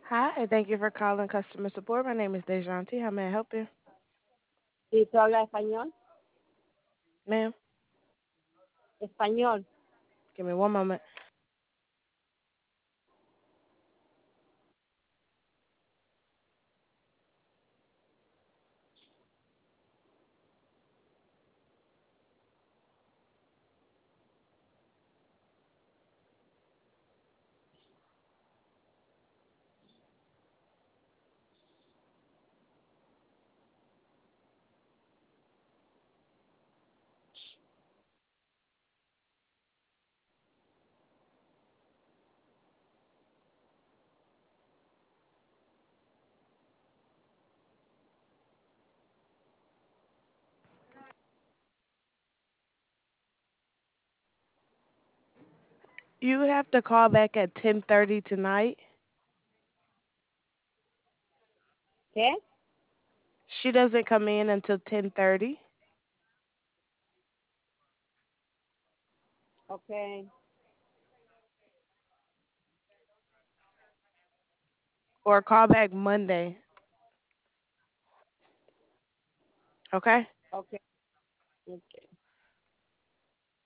Hi, thank you for calling customer support. My name is Dejanti. How may I help you? Si tú hablas español, Ma'am, español. give me one moment. You have to call back at 10:30 tonight. ¿Qué? She doesn't come in until 10:30, Ok. or call back Monday. Okay? Ok. Ok.